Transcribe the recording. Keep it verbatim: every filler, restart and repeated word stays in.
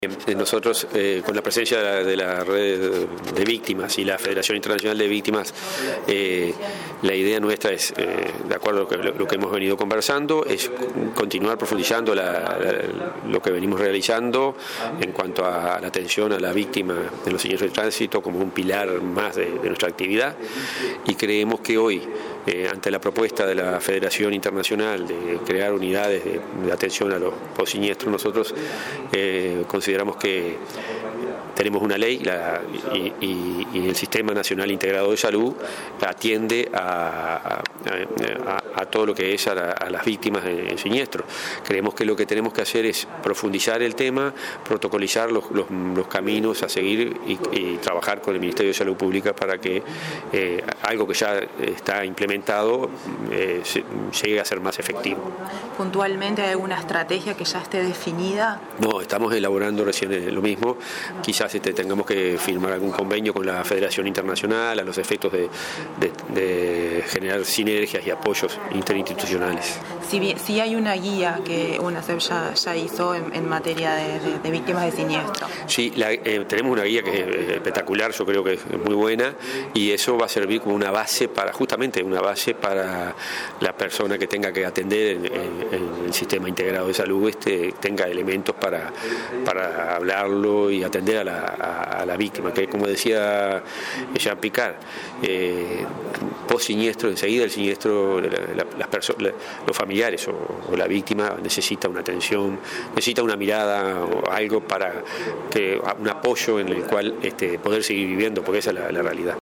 Nosotros, eh, con la presencia de la, de la red de víctimas y la Federación Internacional de Víctimas, eh, la idea nuestra es, eh, de acuerdo a lo, lo que hemos venido conversando, es continuar profundizando la, la, lo que venimos realizando en cuanto a la atención a la víctima de los siniestros de tránsito como un pilar más de, de nuestra actividad, y creemos que hoy, eh, ante la propuesta de la Federación Internacional de crear unidades de, de atención a los postsiniestros, nosotros eh, consideramos Consideramos que tenemos una ley la, y, y, y el Sistema Nacional Integrado de Salud atiende a, a, a, a todo lo que es a, la, a las víctimas de siniestro. Creemos que lo que tenemos que hacer es profundizar el tema, protocolizar los, los, los caminos a seguir y, y trabajar con el Ministerio de Salud Pública para que eh, algo que ya está implementado eh, se, llegue a ser más efectivo. ¿Puntualmente hay alguna estrategia que ya esté definida? No, estamos elaborando recién lo mismo. Quizás este, tengamos que firmar algún convenio con la Federación Internacional a los efectos de, de, de generar sinergias y apoyos interinstitucionales. Si, bien, si hay una guía que UNACEF ya, ya hizo en, en materia de, de, de víctimas de siniestro. Sí, la, eh, tenemos una guía que es espectacular, yo creo que es muy buena, y eso va a servir como una base para, justamente una base para la persona que tenga que atender en, en, en el sistema integrado de salud, este, tenga elementos para, para hablarlo y atender a la, a, a la víctima, que como decía Jean Picard, eh, post siniestro, enseguida el siniestro, la, la, las personas, los familiares o, o la víctima necesita una atención, necesita una mirada o algo para que un apoyo en el cual este, poder seguir viviendo, porque esa es la, la realidad.